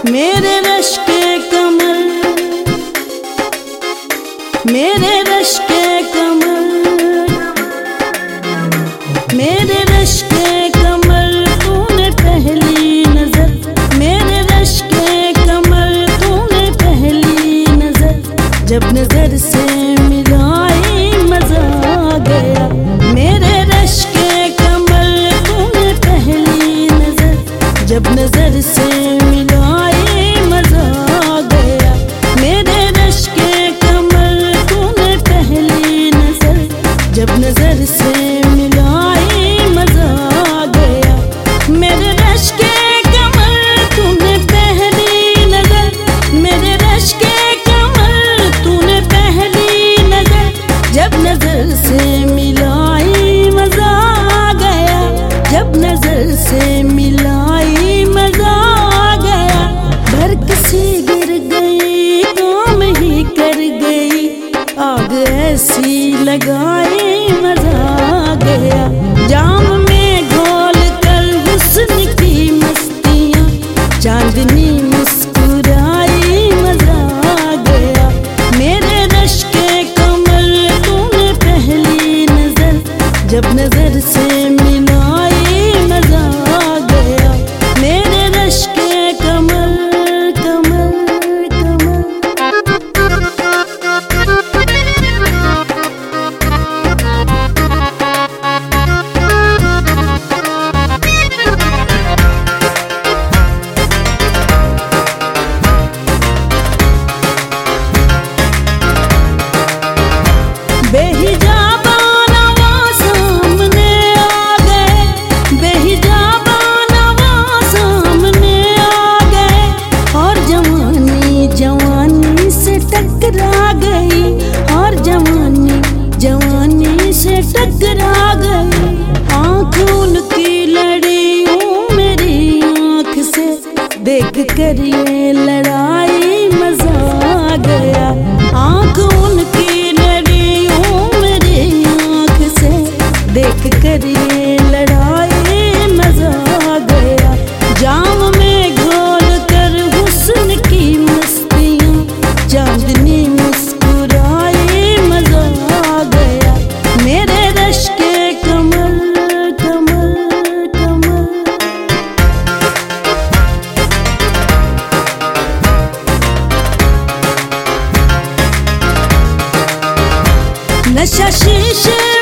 मेरे रश के कमल, मेरे रश के कमल, मेरे रश के कमल तूने पहली नजर, मेरे रश के कमल तूने पहली नजर, जब नजर से मिलाई मजा आ गया। मेरे रश के कमल तूने पहली नजर, जब नजर से मिलाई मजा आ गया। मेरे रश के कमल तूने पहली नजर, जब नजर से मिलाई मजा आ गया। मेरे रश के कमल तूने पहली नजर, मेरे रश के कमल तूने पहली नजर, जब नजर से मिलाई मजा आ गया। जब नजर से मिलाई मजा आ गया। बरक सी गिर गई काम ही कर गई, आग ऐसी लगाई मजा आ गया। जाम में घोल कर हुस्न की मस्तियाँ, चांदनी मुस्कुराई मजा आ गया। मेरे रश के कमल तूने पहली नजर, जब नजर से मिलाई मजा आ गया। मेरे रश के कमल कमल कमल। बेहिजाबा नवा सामने आ गए, बेहिजाबा नवा सामने आ गए, और जवानी जवानी से टकरा गई, और जवानी जवानी से टकरा गई। आँख उनकी लड़ी यूं मेरी आँख से, देख कर ये लड़ाई मजा आ गया। आँख उनकी लड़ी यूं मेरी आँख से, देख कर ये लड़ाई मजा आ गया। जाम में घोल कर हुस्न की मस्तियाँ, चांदनी मुस्कुराई मजा आ गया। मेरे रश के कमल कमल कमल। नशा शीशे